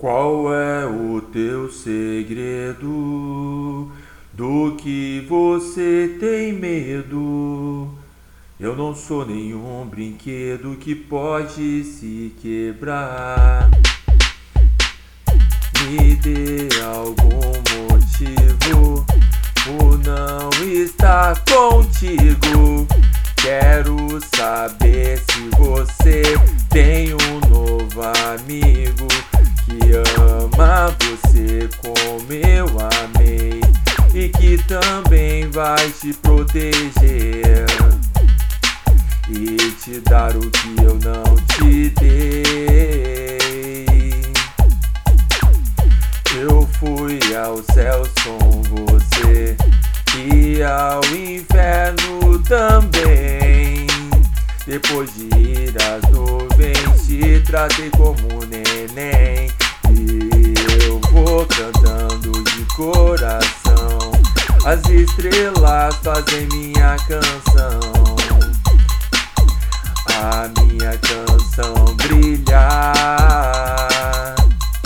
Qual é o teu segredo? Do que você tem medo? Eu não sou nenhum brinquedo que pode se quebrar. Me dê algum motivo por não estar contigo. Quero saber se você tem um novo amigo que ama você como eu amei e que também vai te proteger e te dar o que eu não te dei. Eu fui ao céu com você e ao inferno também. Depois de ir às nuvens, te tratei como neném. E eu vou cantando de coração, as estrelas fazem minha canção, a minha canção brilhar.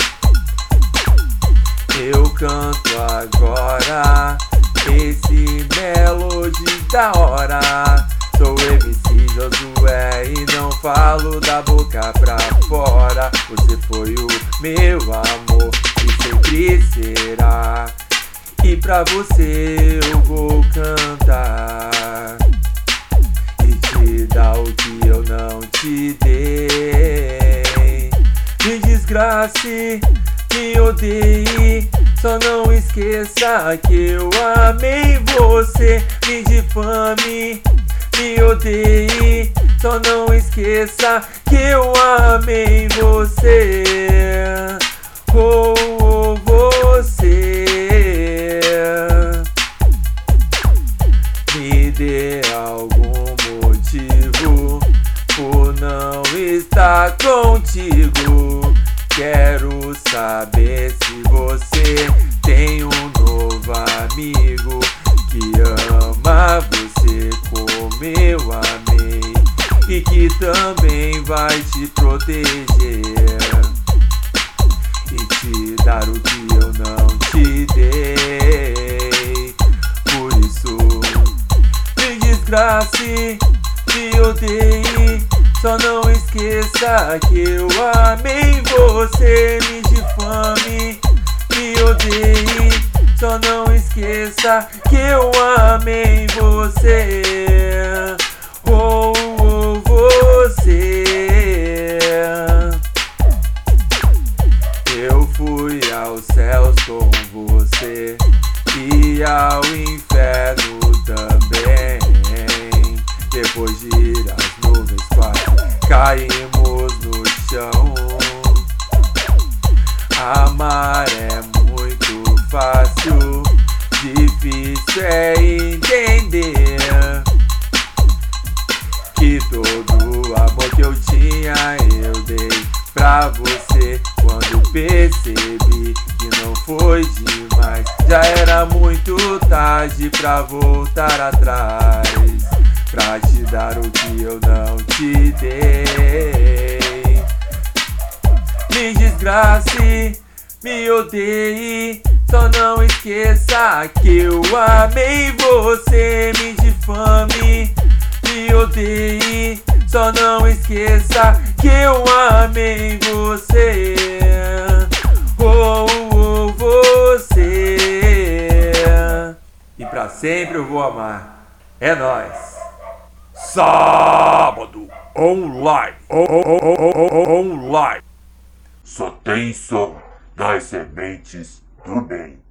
Eu canto agora esse melody da hora. Sou MC Josué e não falo da boca pra fora. Você foi o meu amor e sempre será. E pra você eu vou cantar e te dar o que eu não te dei. Me desgrace, me odeie, só não esqueça que eu amei você. Me difame, me odeie, só não esqueça que eu amei você. Oh, oh, você. Me dê algum motivo por não estar contigo. Quero saber se você tem um novo amigo que ama você como eu amei e que também vai te proteger e te dar o que eu não te dei. Por isso, me desgrace, me odeie, só não esqueça que eu amei você. Me difame, me odeie, só não esqueça que eu amei você. Oh, oh, você. Eu fui aos céus com você e ao inferno também. Depois de ir às nuvens quase caímos no chão. Amar é muito fácil, difícil é entender que todo o amor que eu tinha eu dei pra você. Quando percebi que não foi demais, já era muito tarde pra voltar atrás, pra te dar o que eu não te dei. Me desgrace, me odeie, só não esqueça que eu amei você. Me difame, me odeie, só não esqueça que eu amei você. Oh, oh, você. E pra sempre eu vou amar. É nóis. Sábado online. Online. Só tem som das sementes do bem.